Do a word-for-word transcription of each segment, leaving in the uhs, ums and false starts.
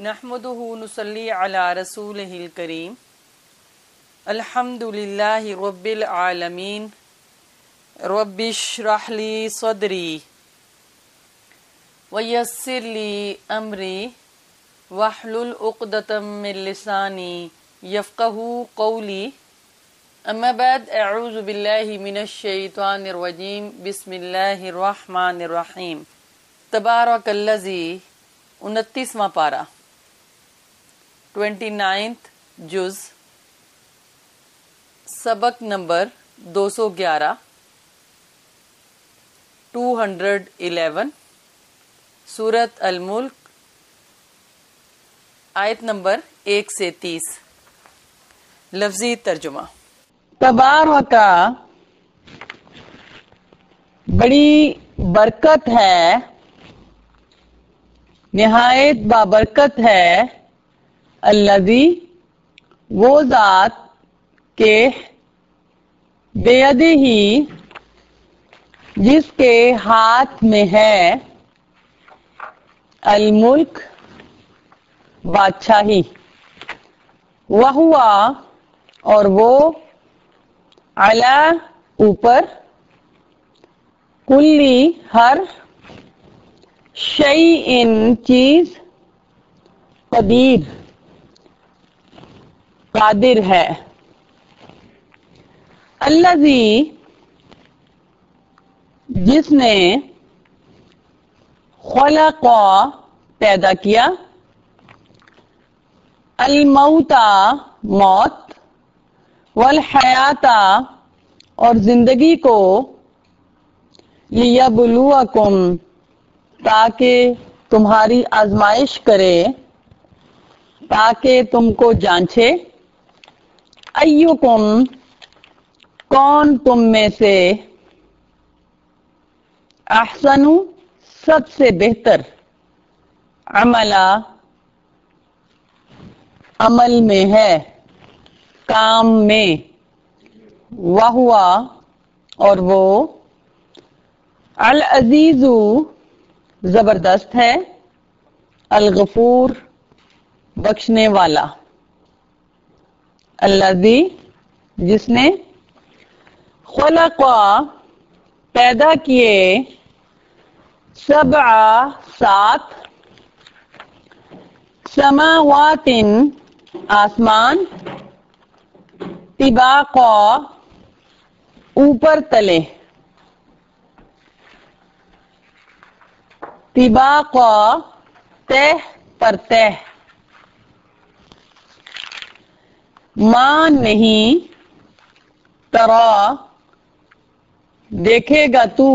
نحمده نصلی علی رسولہ الکریم الحمد للہ رب العالمین رب اشرح لی صدری ویسر لی امری واحلل عقدۃ من لسانی یفقہوا قولی اما بعد اعوذ باللہ من الشیطان الرجیم بسم اللہ الرحمن الرحیم تبارک الذی انتیسواں پارہ ٹوینٹی نائنتھ جز سبق نمبر دو سو گیارہ ٹو ہنڈریڈ الیون سورت الملک آیت نمبر ایک سے تیس. لفظی ترجمہ. تبارک بڑی برکت ہے، نہایت بابرکت ہے، الذی وہ ذات کے بیدہ ہی جس کے ہاتھ میں ہے الملک بادشاہی، وہوا اور وہ علی اوپر کلی ہر شیء چیز قدیر قادر ہے. الذی جس نے خلق پیدا کیا الموت موت والحیات اور زندگی کو لیبلوکم تاکہ تمہاری آزمائش کرے، تاکہ تم کو جانچے، ایکم کون تم میں سے احسن سب سے بہتر عملا عمل میں ہے، کام میں، وہوا اور وہ العزیز زبردست ہے، الغفور بخشنے والا. الذی جس نے خلق پیدا کیے سبع سات سماوات آسمان طباقا اوپر تلے، طباقا تہ پر تہ، ماں نہیں ترا دیکھے گا تو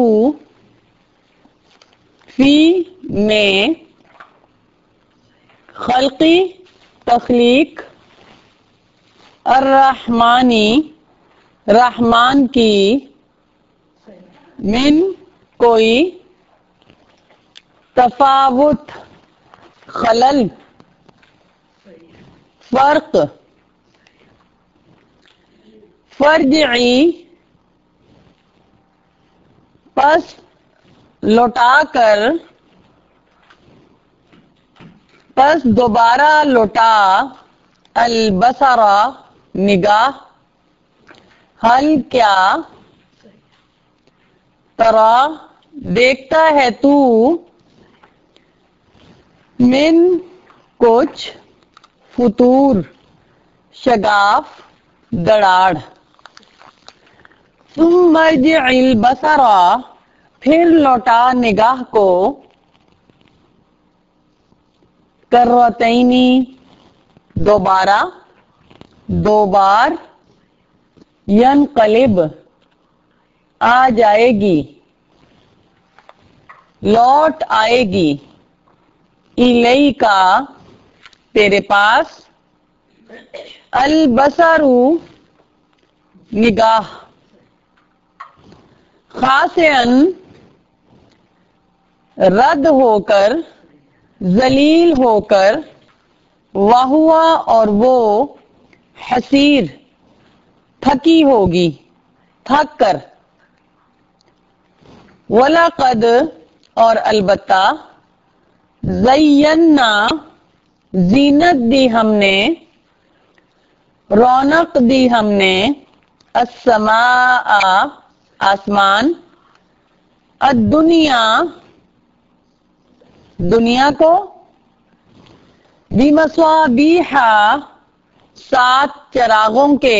فی میں خلقی تخلیق الرحمانی رحمان کی من کوئی تفاوت خلل فرق. فرجعی پس لوٹا کر، پس دوبارہ لوٹا البصر نگاہ، حل کیا ترا دیکھتا ہے تو من کچھ فطور شگاف دڑاڑ. ثم ارجع البصر پھر لوٹا نگاہ کو کرتینی دوبارہ، دو بار، ینقلب آ جائے گی، لوٹ آئے گی، الیکا تیرے پاس، البصر نگاہ، خاسئن رد ہو کر، ذلیل ہو کر، وہوا اور وہ حسیر تھکی ہوگی، تھک کر. وَلَقَدْ اور البتہ زینا زینت دی ہم نے، رونق دی ہم نے، السماء آسمان، الدنیا دنیا کو، بمصابیح سات چراغوں کے،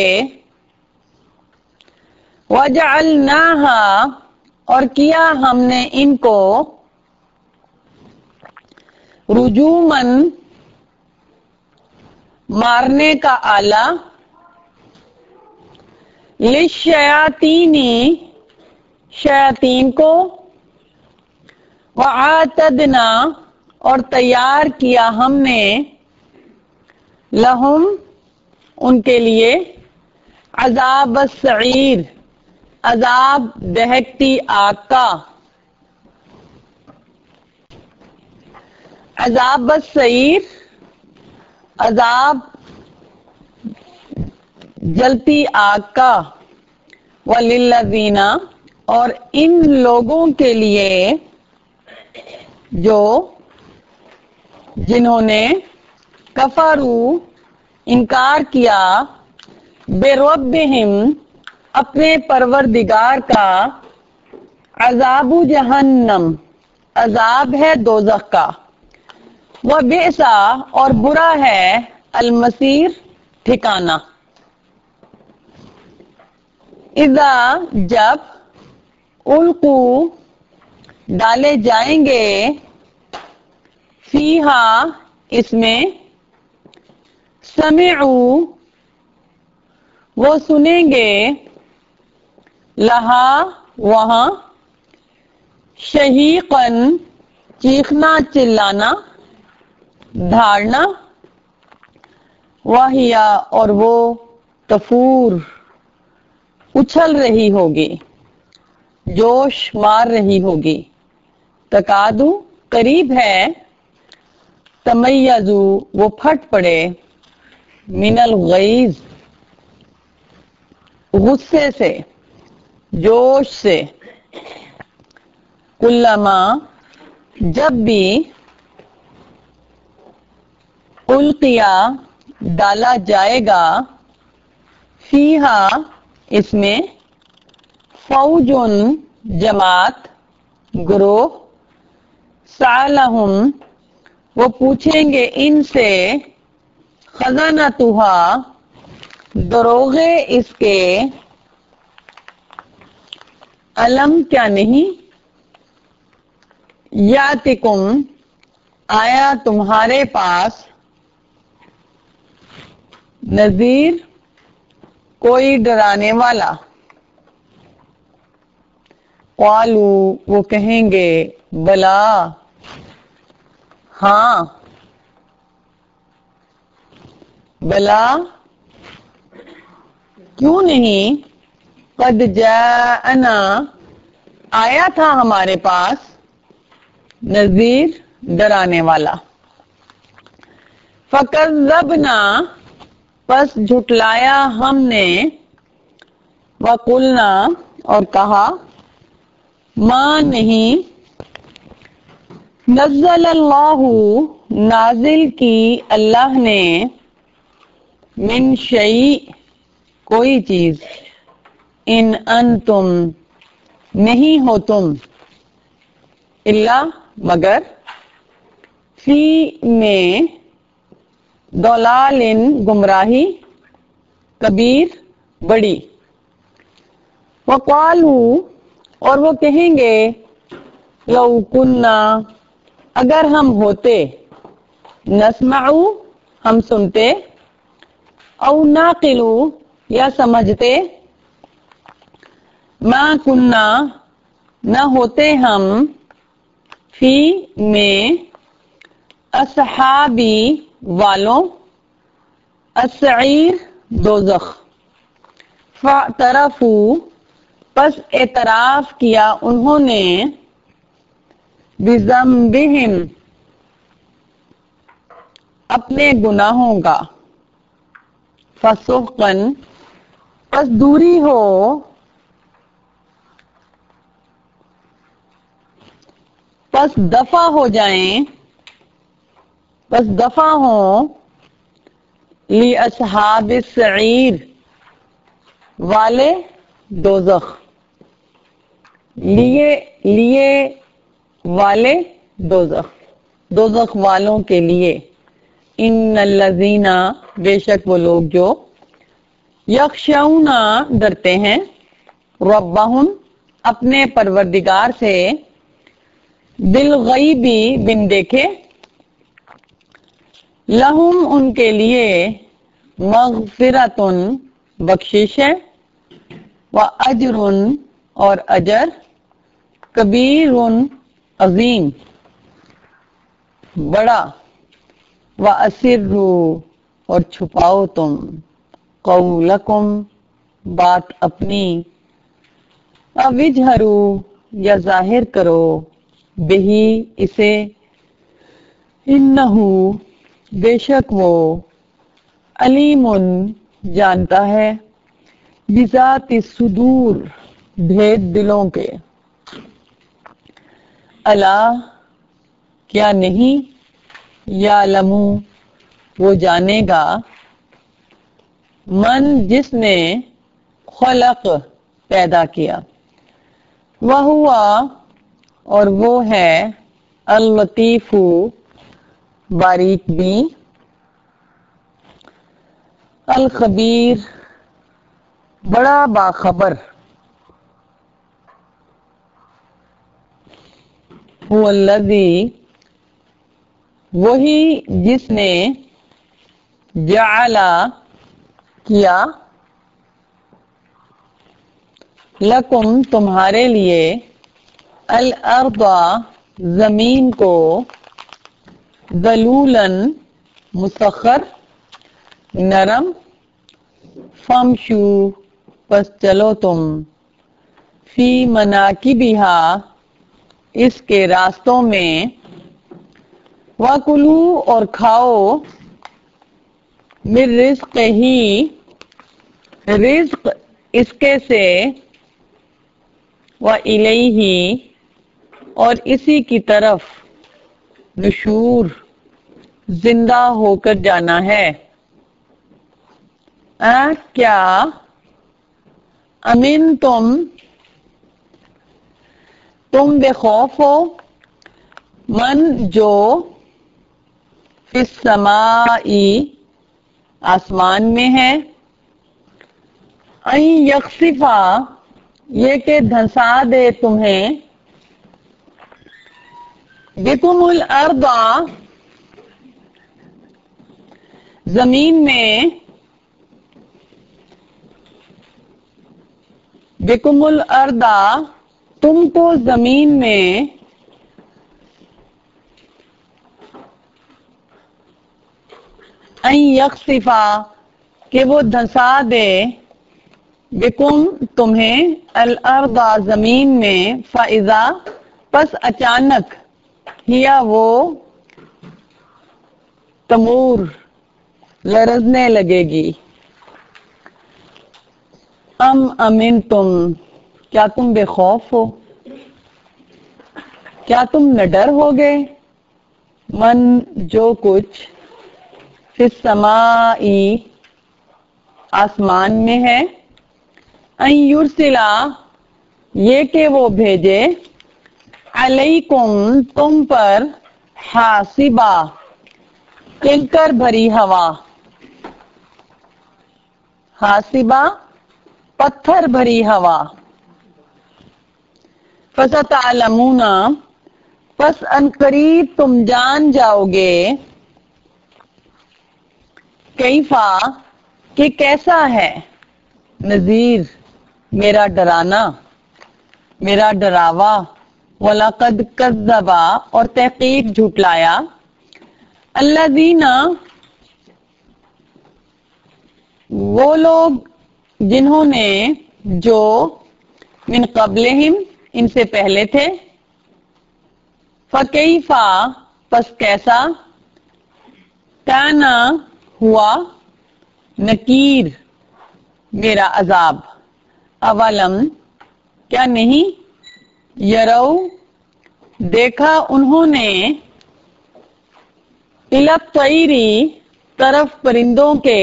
وجعلناہا اور کیا ہم نے ان کو، رجومن مارنے کا آلہ، للشیاطینی شیاطین کو، وَأَعْتَدْنَا اور تیار کیا ہم نے، لہم ان کے لیے، عذاب السعیر عذاب دہکتی آگ کا، عذاب السعیر عذاب جلتی آگ کا، وَلِلَّذِينَ اور ان لوگوں کے لیے جو جنہوں نے کفروا انکار کیا، بربہم اپنے پروردگار کا، عذاب جہنم عذاب ہے دوزخ کا، وبئس اور برا ہے، المصیر ٹھکانہ، اذا جب، القو ڈالے جائیں گے، فیہا اس میں، سمعوا وہ سنیں گے، لہا وہاں، شہیقاً چیخنا چلانا، دھاڑنا، وہیا اور وہ، تفور اچھل رہی ہوگی، جوش مار رہی ہوگی، تکادو قریب ہے، تمیزو وہ پھٹ پڑے، من الغیظ غصے سے، جوش سے، کلما جب بھی، القیا ڈالا جائے گا، فیہا اس میں، فوجن جماعت گروہ، سألہم وہ پوچھیں گے ان سے، خزانتہا دروغے اس کے، علم کیا نہیں، یاتکم آیا تمہارے پاس، نذیر کوئی ڈرانے والا، قالو وہ کہیں گے، بلا ہاں، بلا کیوں نہیں، قد جاءنا آیا تھا ہمارے پاس، نذیر ڈرانے والا، فکذبنا پس جھٹلایا ہم نے، وقلنا اور کہا، ما نہیں، نزل اللہ نازل کی اللہ نے، من شیء کوئی چیز، ان انتم نہیں ہو تم، الا مگر، فی میں، ضلال گمراہی، کبیر بڑی، وقالوا اور وہ کہیں گے، لو کننا اگر ہم ہوتے، نسمع ہم سنتے، او ناقل یا سمجھتے، ما کننا نہ ہوتے ہم، فی میں، اصحابی والوں، السعیر دوزخ، فاعترفوا پس اعتراف کیا انہوں نے، بذنبہم اپنے گناہوں کا، فسحقاً پس دوری ہو، پس دفع ہو جائیں، بس دفع ہوں لی اصحاب السعیر والے دوزخ، لیے لیے والے دوزخ، دوزخ والوں کے لیے، ان الذین بے شک وہ لوگ جو یخشون ڈرتے ہیں ربہم اپنے پروردگار سے بالغیبی بن دیکھے، لہم ان کے لیے مغفرتن بخشش ہے، و اجر اور اجر کبیر عظیم بڑا، و اسروا اور چھپاؤ تم قولکم بات اپنی، اوجہروا یا ظاہر کرو بہی اسے، انہو بے شک وہ علیم جانتا ہے بذات الصدور بھید دلوں کے، الا کیا نہیں، یعلم وہ جانے گا، من جس نے خلق پیدا کیا، وہو اور وہ ہے اللطیف باریک بھی، الخبیر بڑا باخبر، هو الذی وہی جس نے جعل کیا لکم تمہارے لیے الارض زمین کو ذلولاً مسخر نرم، فامشو پس چلو تم فی مناکبہا اس کے راستوں میں، وَکُلُوا اور کھاؤ من رزق ہی رزق اس کے سے، وَإِلَيْهِ اور اسی کی طرف نشور زندہ ہو کر جانا ہے، اَ کیا امن تم تم بے خوف ہو، من جو فی السماء آسمان میں ہے، ان یخسفا یہ کہ دھنسا دے تمہیں، بکم الارض زمین میں، بکم الارض تم کو زمین میں، ان یخسفا کہ وہ دھنسا دے، بکم تمہیں، الارض زمین میں، فاذا پس اچانک، ہیا وہ تمور لرزنے لگے گی، ام امن تم کیا تم بے خوف ہو، کیا تم نہ ڈر ہوگے، من جو کچھ فی السماء آسمان میں ہے، ان یرسلا یہ کہ وہ بھیجے، علیکم تم پر، حاسبا کنکر بھری ہوا، حاسبا پتھر بھری ہوا، فستعلمون پس عنقریب تم جان جاؤ گے، کیفا کہ کیسا ہے، نذیر میرا ڈرانا، میرا ڈراوا، وَلَقَدْ كَذَّبَ اور تحقیق جھٹلایا، الذین وہ لوگ جنہوں نے، جو من قبلہم ان سے پہلے تھے، فَكَيْفَ پس کیسا، کانا ہوا، نکیر میرا عذاب، اولم کیا نہیں، یرو دیکھا انہوں نے، इलत तैरी तरफ परिंदों के,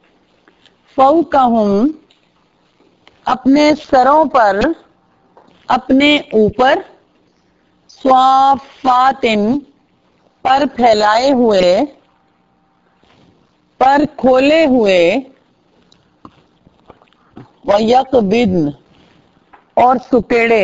फौकहुम अपने सरों पर, अपने ऊपर, स्वाफातिन पर फैलाए हुए, पर खोले हुए, वयकबिद्न और सुकेड़े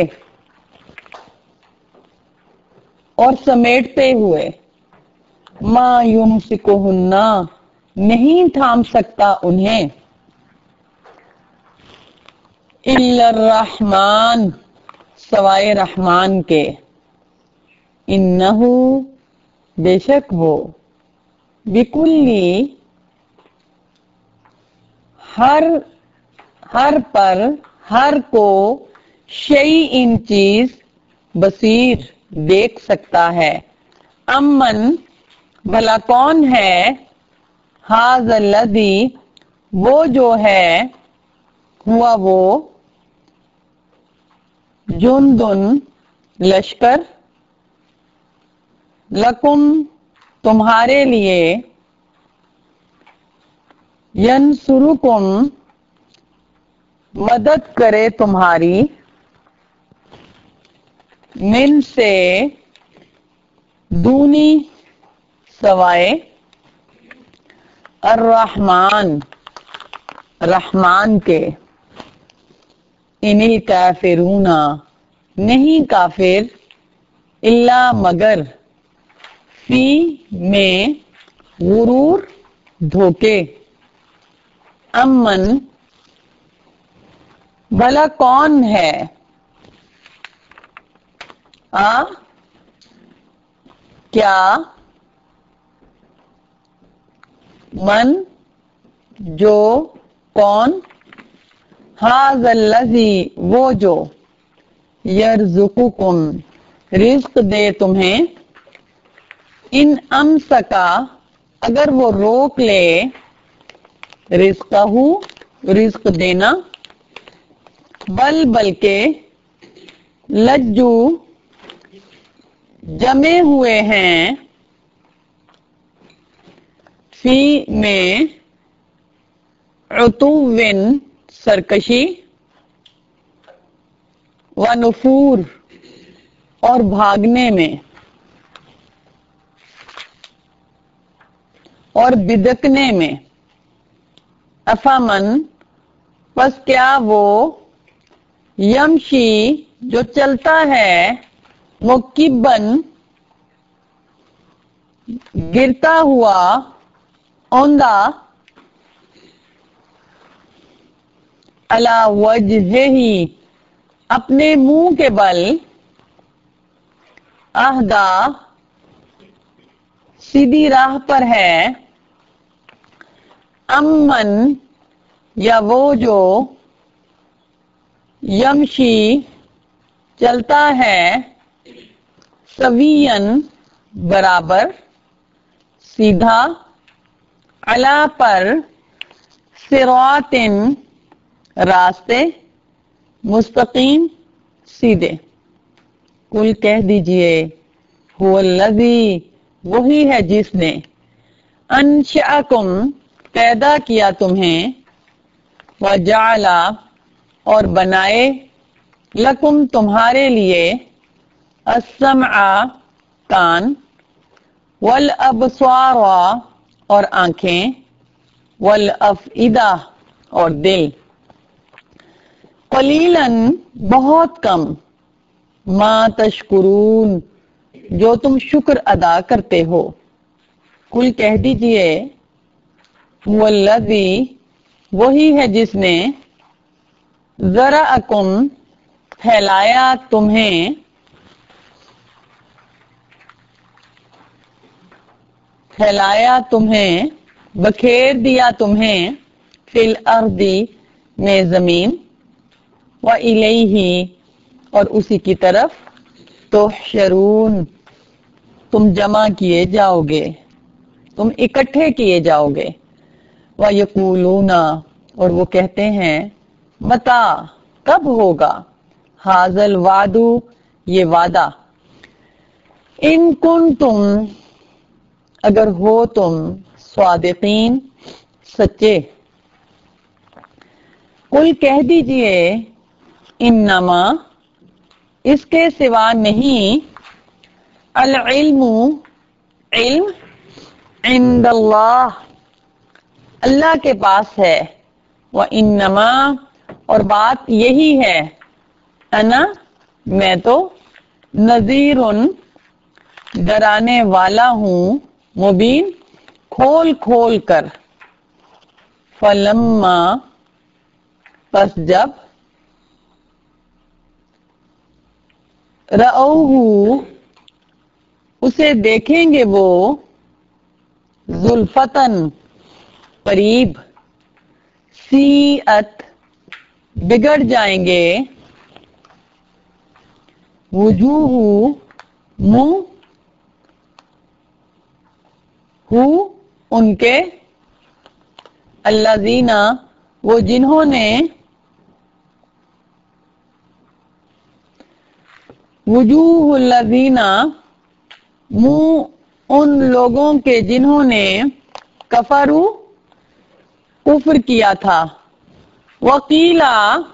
और समेटते हुए, मा युमसिकुहुन्ना नहीं थाम सकता उन्हें, इल्लर रहमान सवाए रहमान के, इन्नहु बेशक वो, बिकुल्ली हर हर पर, हर को, शई इन चीज, बसीर देख सकता है। अमन भला कौन है, हाज़ल्लज़ी वो जो है, हुआ वो, जुंदुन लश्कर, लकुम तुम्हारे लिए, यंसुरुकुम मदद करे तुम्हारी, मिन से दूनी सवाए, अर्रहमान रहमान के, इनिल काफिरूना नहीं काफिर, इल्ला मगर, फी में गुरूर धोखे, अमन भला कौन है, आ क्या, मन जो, कौन, हाज़ल्लज़ी वो जो, यर्ज़ुकुकुम रिज़्क दे तुम्हें, इन अमसका अगर वो रोक ले, रिज़्क़हु रिज़्क देना, बल बल्कि, लज्जू जमे हुए हैं, फी में उतुविन सरकशी, व नुफूर और भागने में, और बिदकने में, अफामन बस क्या वो, यमशी जो चलता है, मुकिबन गिरता हुआ, औंधा, अला वजहिही अपने मुंह के बल, अहदा सीधी राह पर है, अमन या वो जो, यमशी चलता है, सवियन बराबर, सीधा, अला पर, सिरातिन रास्ते, मुस्तकीम सीधे। कुल कह दीजिए, हुवल्लज़ी वही है जिसने, अंशअकुम पैदा किया तुम्हें, वजअला और बनाए, लकुम तुम्हारे लिए, अस्समअ कान, वल अबसारा और आंखें, वल अफइदा और दिल, कलीलन बहुत कम, मा तशकुरून जो तुम शुक्र अदा करते हो। कुल कह दीजिए, हुवल्लज़ी वही है जिसने, ज़रअकुम फैलाया तुम्हें, फैलाया तुम्हें, बखेर दिया तुम्हें, फिल अर्दी में जमीन, व इलैही और उसी की तरफ, तुहशरून तुम जमा किए जाओगे, तुम इकट्ठे किए जाओगे, व यकूलूना और वो कहते हैं, मता कब होगा, हाजल वादू ये वादा, इन कुन तुम اگر ہو تم صادقین سچے. قل کہہ دیجئے انما اس کے سوا نہیں العلم علم عند اللہ اللہ کے پاس ہے. وَإِنَّمَا اور بات یہی ہے انا میں تو نذیر ڈرانے والا ہوں مبین کھول کھول کر. فلما پس جب رأوہ اسے دیکھیں گے وہ زلفتن قریب سیئت بگڑ جائیں گے وجوہ منہ ہو ان کے الذین وہ جنہوں نے وجوہ الذین منہ ان لوگوں کے جنہوں نے کفروا کفر کیا تھا. وقیلا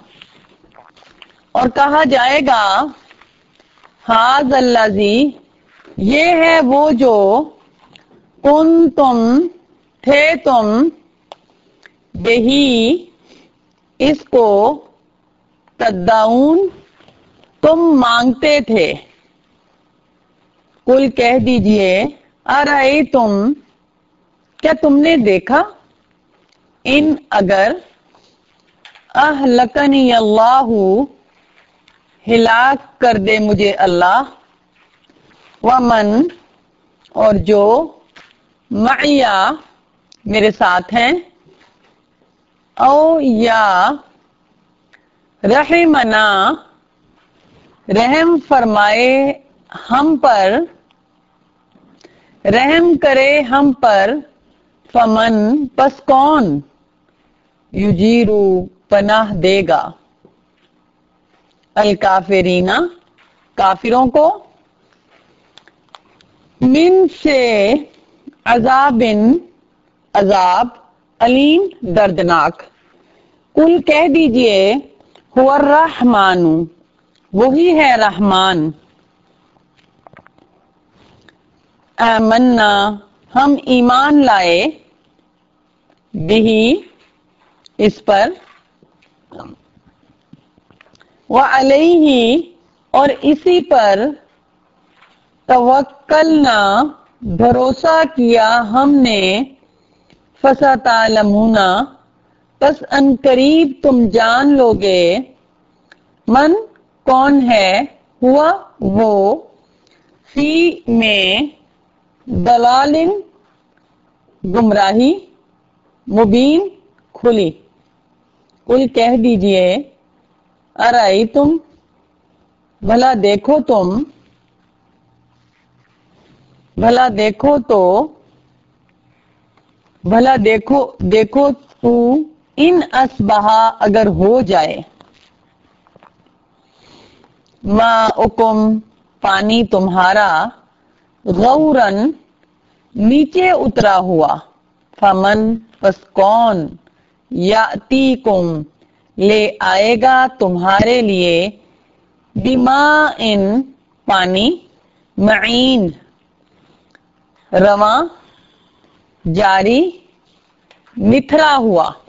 اور کہا جائے گا ھذا الذی یہ ہے وہ جو کنتم تھے تم بہی اس کو تدعون تم مانگتے تھے. قل کہہ دیجئے ارأیتم کیا تم نے دیکھا ان اگر اہلکنی اللہ ہلاک کر دے مجھے اللہ ومن اور جو معیا میرے ساتھ ہیں او یا رحمنا رحم فرمائے ہم پر رحم کرے ہم پر فمن پس کون یجیرو پناہ دے گا الکافرین کافروں کو من سے عذاب عذاب علیم دردناک. قل کہہ دیجئے هو الرحمن وہی ہے رحمان. آمنا ہم ایمان لائے بہی اس پر وعلیہ اور اسی پر توکلنا بھروسہ کیا ہم نے فستعلمون پس ان قریب تم جان لوگے من کون ہے ہوا وہ فی میں دلال گمراہی مبین کھلی. قل کہہ دیجئے ارائی تم بھلا دیکھو تم بھلا دیکھو تو بھلا دیکھو دیکھو تو ان اصبحا اگر ہو جائے ماؤکم پانی تمہارا غورن نیچے اترا ہوا فمن پس کون یاتیکم لے آئے گا تمہارے لیے بماء پانی معین رواں جاری نتھرا ہوا